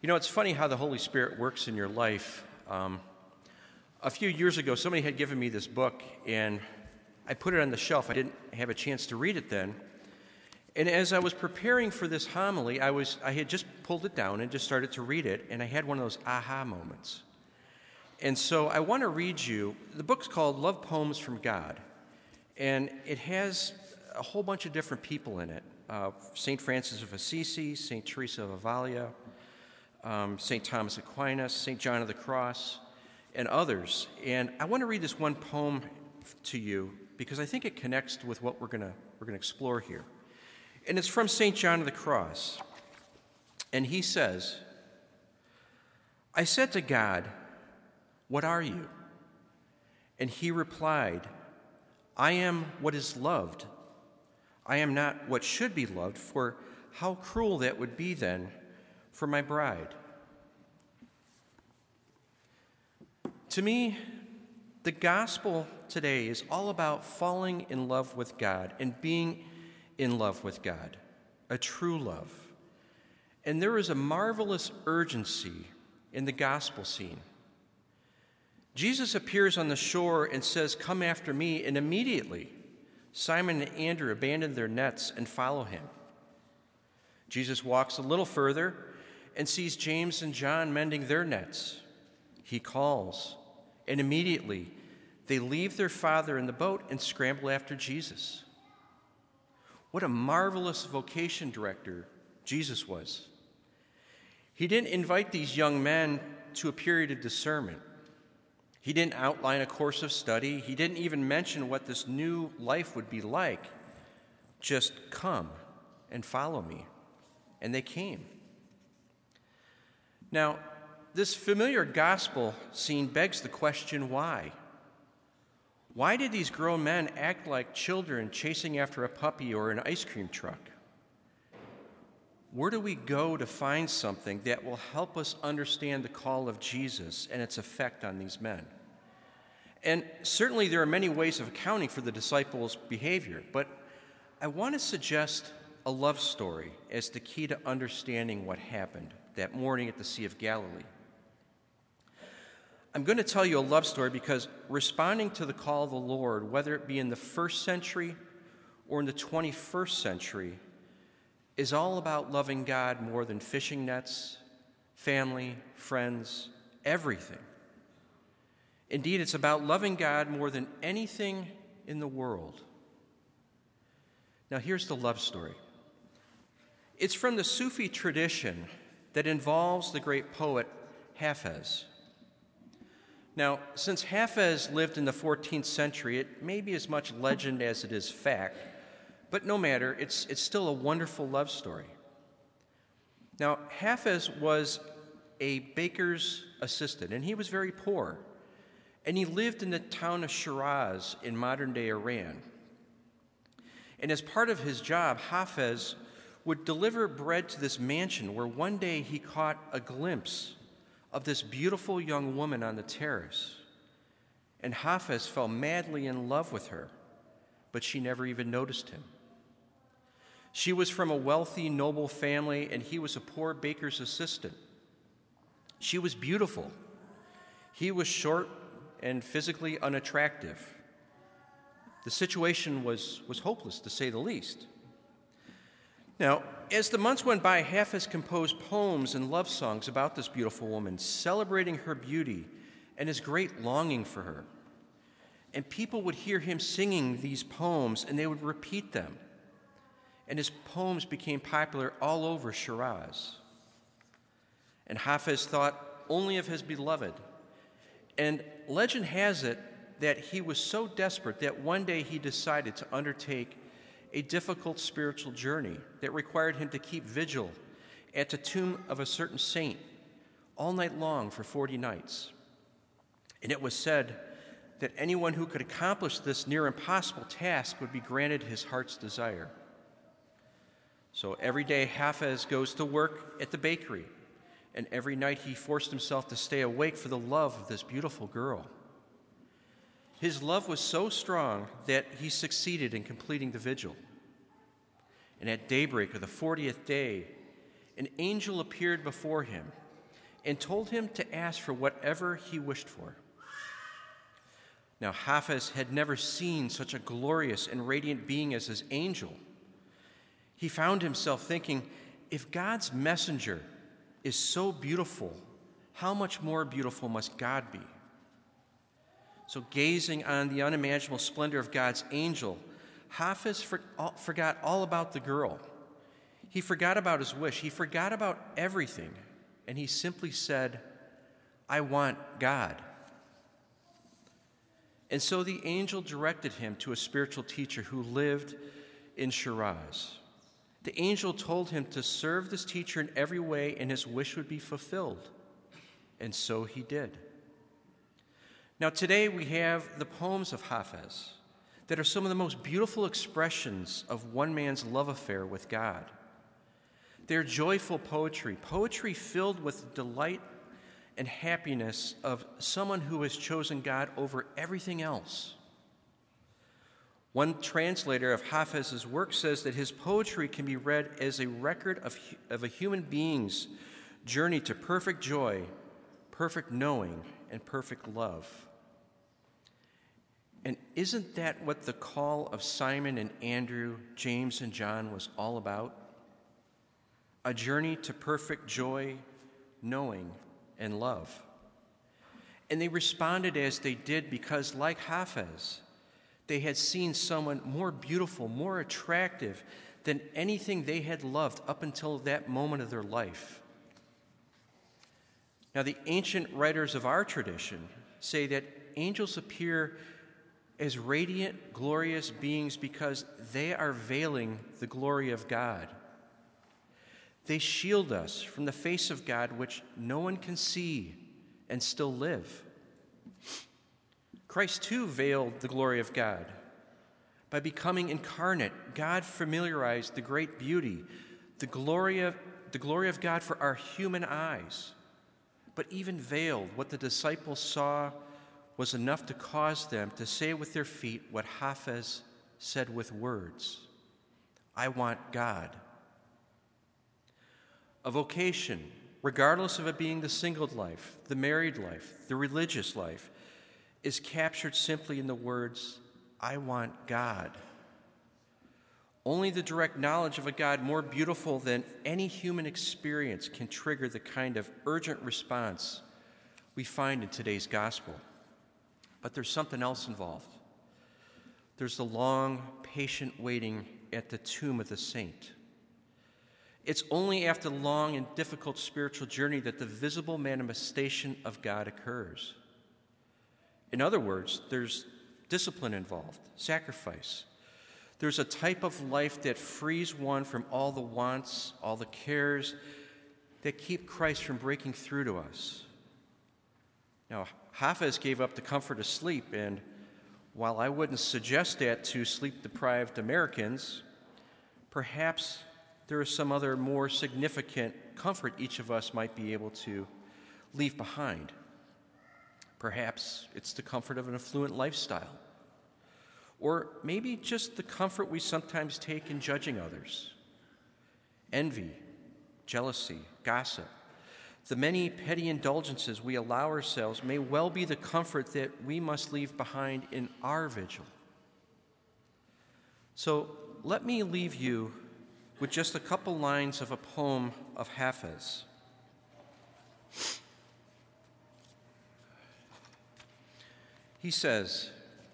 You know, it's funny how the Holy Spirit works in your life. A few years ago, somebody had given me this book, and I put it on the shelf. I didn't have a chance to read it then. And as I was preparing for this homily, I had just pulled it down and just started to read it, and I had one of those aha moments. And so I want to read you, the book's called Love Poems from God, and it has a whole bunch of different people in it. St. Francis of Assisi, St. Teresa of Avila, St. Thomas Aquinas, St. John of the Cross, and others. And I want to read this one poem to you because I think it connects with what we're going to explore here. And it's from St. John of the Cross. And he says, "I said to God, 'What are you?' And he replied, 'I am what is loved. I am not what should be loved, for how cruel that would be then for my bride.'" To me, the gospel today is all about falling in love with God and being in love with God, a true love. And there is a marvelous urgency in the gospel scene. Jesus appears on the shore and says, "Come after me," and immediately Simon and Andrew abandon their nets and follow him. Jesus walks a little further and sees James and John mending their nets. He calls, and immediately they leave their father in the boat and scramble after Jesus. What a marvelous vocation director Jesus was. He didn't invite these young men to a period of discernment. He didn't outline a course of study. He didn't even mention what this new life would be like. Just come and follow me. And they came. Now, this familiar gospel scene begs the question, why? Why did these grown men act like children chasing after a puppy or an ice cream truck? Where do we go to find something that will help us understand the call of Jesus and its effect on these men? And certainly there are many ways of accounting for the disciples' behavior, but I want to suggest a love story as the key to understanding what happened that morning at the Sea of Galilee. I'm going to tell you a love story because responding to the call of the Lord, whether it be in the first century or in the 21st century, is all about loving God more than fishing nets, family, friends, everything. Indeed, it's about loving God more than anything in the world. Now, here's the love story. It's from the Sufi tradition that involves the great poet Hafez. Now, since Hafez lived in the 14th century, it may be as much legend as it is fact, but no matter, it's still a wonderful love story. Now, Hafez was a baker's assistant, and he was very poor, and he lived in the town of Shiraz in modern-day Iran. And as part of his job, Hafez would deliver bread to this mansion where one day he caught a glimpse of this beautiful young woman on the terrace. And Hafez fell madly in love with her, but she never even noticed him. She was from a wealthy, noble family, and he was a poor baker's assistant. She was beautiful. He was short and physically unattractive. The situation was hopeless, to say the least. Now, as the months went by, Hafez composed poems and love songs about this beautiful woman, celebrating her beauty and his great longing for her. And people would hear him singing these poems, and they would repeat them. And his poems became popular all over Shiraz. And Hafez thought only of his beloved. And legend has it that he was so desperate that one day he decided to undertake a difficult spiritual journey that required him to keep vigil at the tomb of a certain saint all night long for 40 nights. And it was said that anyone who could accomplish this near impossible task would be granted his heart's desire. So every day Hafez goes to work at the bakery, and every night he forced himself to stay awake for the love of this beautiful girl. His love was so strong that he succeeded in completing the vigil. And at daybreak of the 40th day, an angel appeared before him, and told him to ask for whatever he wished for. Now, Hafiz had never seen such a glorious and radiant being as his angel. He found himself thinking, if God's messenger is so beautiful, how much more beautiful must God be? So, gazing on the unimaginable splendor of God's angel, Hafiz forgot all about the girl. He forgot about his wish. He forgot about everything. And he simply said, I want God. And so the angel directed him to a spiritual teacher who lived in Shiraz. The angel told him to serve this teacher in every way, and his wish would be fulfilled. And so he did. Now, today we have the poems of Hafiz that are some of the most beautiful expressions of one man's love affair with God. They're joyful poetry, poetry filled with delight and happiness of someone who has chosen God over everything else. One translator of Hafiz's work says that his poetry can be read as a record of a human being's journey to perfect joy, perfect knowing, and perfect love. And isn't that what the call of Simon and Andrew, James and John was all about? A journey to perfect joy, knowing, and love. And they responded as they did because, like Hafiz, they had seen someone more beautiful, more attractive than anything they had loved up until that moment of their life. Now, the ancient writers of our tradition say that angels appear as radiant, glorious beings because they are veiling the glory of God. They shield us from the face of God, which no one can see and still live. Christ, too, veiled the glory of God. By becoming incarnate, God familiarized the great beauty, the glory of God for our human eyes, but even veiled what the disciples saw was enough to cause them to say with their feet what Hafiz said with words, I want God. A vocation, regardless of it being the singled life, the married life, the religious life, is captured simply in the words, I want God. Only the direct knowledge of a God more beautiful than any human experience can trigger the kind of urgent response we find in today's gospel. But there's something else involved. There's the long, patient waiting at the tomb of the saint. It's only after the long and difficult spiritual journey that the visible manifestation of God occurs. In other words, there's discipline involved, sacrifice. There's a type of life that frees one from all the wants, all the cares that keep Christ from breaking through to us. Now, Hafiz gave up the comfort of sleep, and while I wouldn't suggest that to sleep-deprived Americans, perhaps there is some other more significant comfort each of us might be able to leave behind. Perhaps it's the comfort of an affluent lifestyle. Or maybe just the comfort we sometimes take in judging others. Envy, jealousy, gossip. The many petty indulgences we allow ourselves may well be the comfort that we must leave behind in our vigil. So let me leave you with just a couple lines of a poem of Hafiz. He says,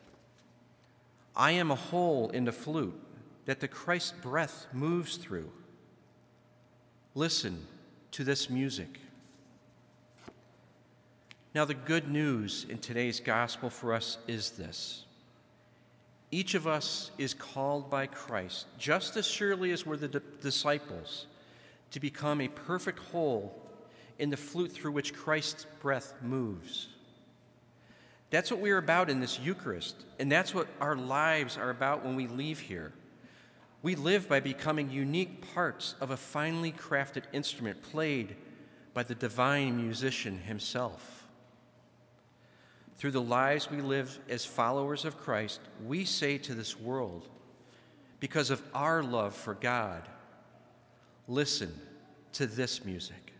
I am a hole in the flute that the Christ breath moves through. Listen to this music. Now, the good news in today's gospel for us is this. Each of us is called by Christ, just as surely as were the disciples, to become a perfect whole in the flute through which Christ's breath moves. That's what we're about in this Eucharist, and that's what our lives are about when we leave here. We live by becoming unique parts of a finely crafted instrument played by the divine musician himself. Through the lives we live as followers of Christ, we say to this world, because of our love for God, listen to this music.